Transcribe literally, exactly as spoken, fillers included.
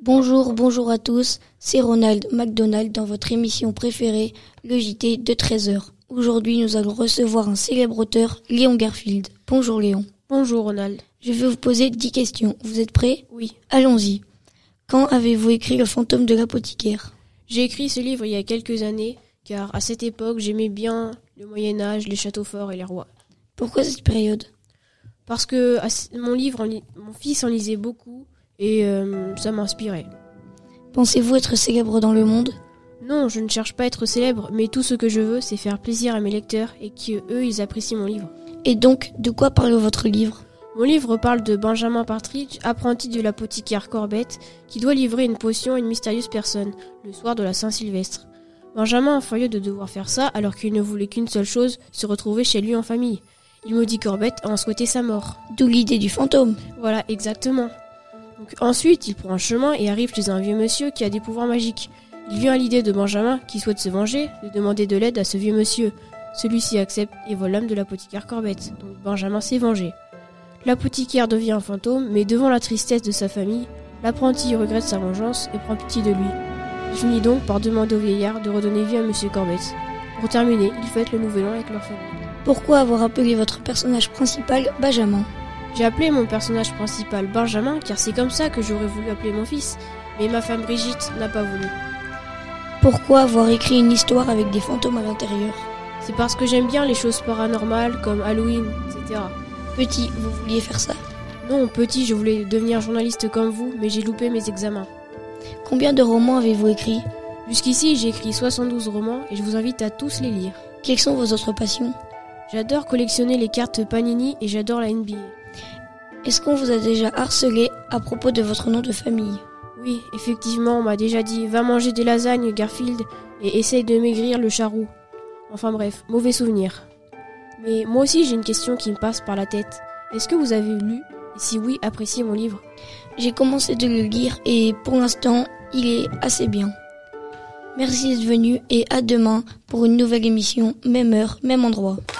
Bonjour, bonjour à tous, c'est Ronald McDonald dans votre émission préférée, le J T de treize heures. Aujourd'hui, nous allons recevoir un célèbre auteur, Léon Garfield. Bonjour Léon. Bonjour Ronald. Je vais vous poser dix questions. Vous êtes prêts ? Oui. Allons-y. Quand avez-vous écrit Le fantôme de l'apothicaire ? J'ai écrit ce livre il y a quelques années, car à cette époque, j'aimais bien le Moyen-Âge, les châteaux forts et les rois. Pourquoi cette période ? Parce que à c- mon livre, en li- mon fils en lisait beaucoup et euh, ça m'inspirait. Pensez-vous être célèbre dans le monde ? Non, je ne cherche pas à être célèbre, mais tout ce que je veux, c'est faire plaisir à mes lecteurs et qu'eux, ils apprécient mon livre. Et donc, de quoi parle votre livre ? Mon livre parle de Benjamin Partridge, apprenti de l'apothicaire Corbett, qui doit livrer une potion à une mystérieuse personne, le soir de la Saint-Sylvestre. Benjamin est furieux de devoir faire ça alors qu'il ne voulait qu'une seule chose, se retrouver chez lui en famille. Il maudit Corbett à en souhaiter sa mort. D'où l'idée du fantôme. Voilà, exactement. Donc, ensuite, il prend un chemin et arrive chez un vieux monsieur qui a des pouvoirs magiques. Il vient à l'idée de Benjamin, qui souhaite se venger, de demander de l'aide à ce vieux monsieur. Celui-ci accepte et vole l'âme de l'apothicaire Corbett. Donc Benjamin s'est vengé. L'apothicaire devient un fantôme, mais devant la tristesse de sa famille, l'apprenti regrette sa vengeance et prend pitié de lui. Il finit donc par demander au vieillard de redonner vie à monsieur Corbett. Pour terminer, ils fêtent le nouvel an avec leur famille. Pourquoi avoir appelé votre personnage principal Benjamin ? J'ai appelé mon personnage principal Benjamin car c'est comme ça que j'aurais voulu appeler mon fils, mais ma femme Brigitte n'a pas voulu. Pourquoi avoir écrit une histoire avec des fantômes à l'intérieur ? C'est parce que j'aime bien les choses paranormales comme Halloween, et cetera. Petit, vous vouliez faire ça ? Non, petit, je voulais devenir journaliste comme vous, mais j'ai loupé mes examens. Combien de romans avez-vous écrits ? Jusqu'ici, j'ai écrit soixante-douze romans et je vous invite à tous les lire. Quelles sont vos autres passions ? J'adore collectionner les cartes Panini et j'adore la N B A. Est-ce qu'on vous a déjà harcelé à propos de votre nom de famille ? Oui, effectivement, on m'a déjà dit « Va manger des lasagnes, Garfield, et essaye de maigrir le charroux ». Enfin bref, mauvais souvenir. Mais moi aussi, j'ai une question qui me passe par la tête. Est-ce que vous avez lu, et si oui, apprécié mon livre ? J'ai commencé de le lire et pour l'instant, il est assez bien. Merci d'être venu et à demain pour une nouvelle émission, même heure, même endroit.